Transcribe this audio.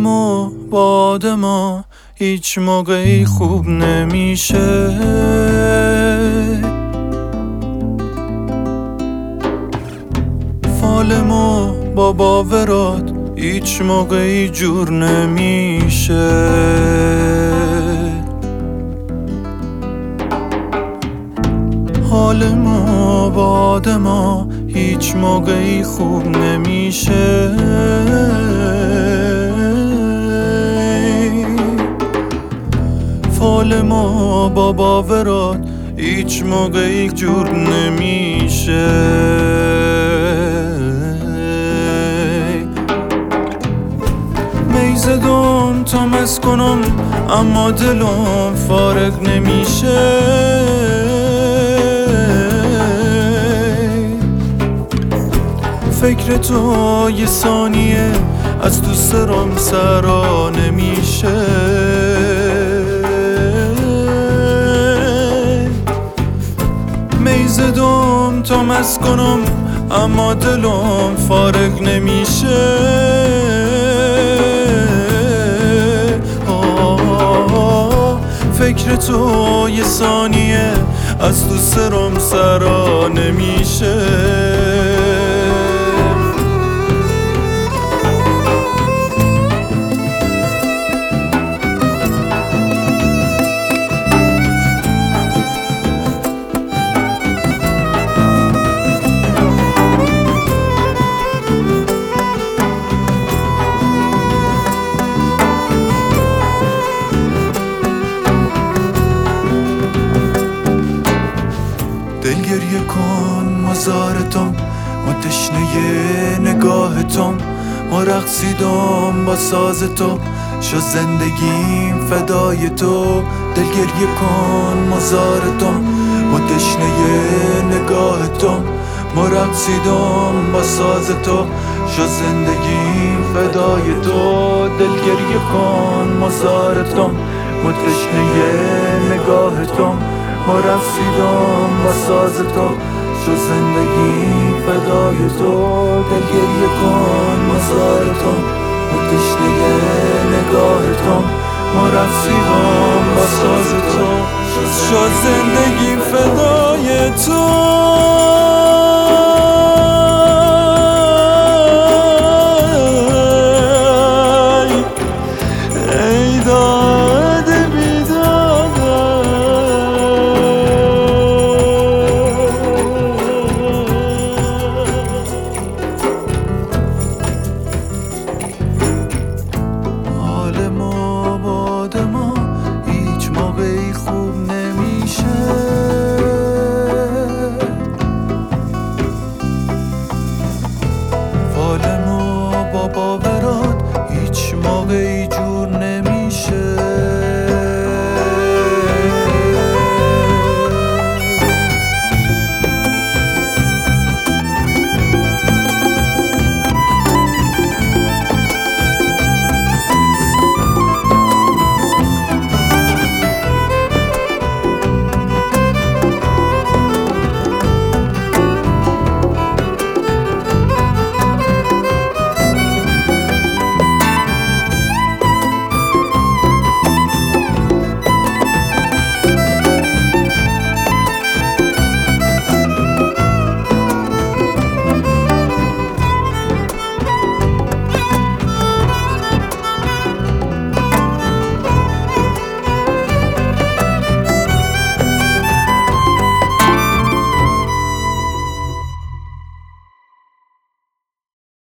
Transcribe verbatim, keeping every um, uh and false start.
حالم و باد ما هیچ موقعی خوب نمیشه. فالم و با باورات هیچ موقعی جور نمیشه. حالم و باد ما هیچ موقعی خوب نمیشه. فال ما با باورات هیچ موقعی جور نمیشه. میزدم تا مست کنم اما دلم فارغ نمیشه. فکر تو یه ثانیه از تو سرم سرا نمیشه. میزدم تا مست کنم اما دلم فارغ نمیشه. آه فکر تو یه ثانیه از تو سرم سرا نمیشه. دل گریه کن مزارتم ما تشنه نگاهتم. ما رقصیدم با ساز تو شد زندگیم فدای تو. دل گریه کن مزارتم ما تشنه نگاهتم. ما رقصیدم با ساز تو شد زندگیم فدای تو. دل گریه کن مزارتم ما تشنه نگاهتم. ما رقصیدم با ساز تو شد زندگی فدای تو. دل گریه کن مزارتم ما تشنه نگاهتم. ما رقصیدم با ساز تو شد زندگی فدای تو.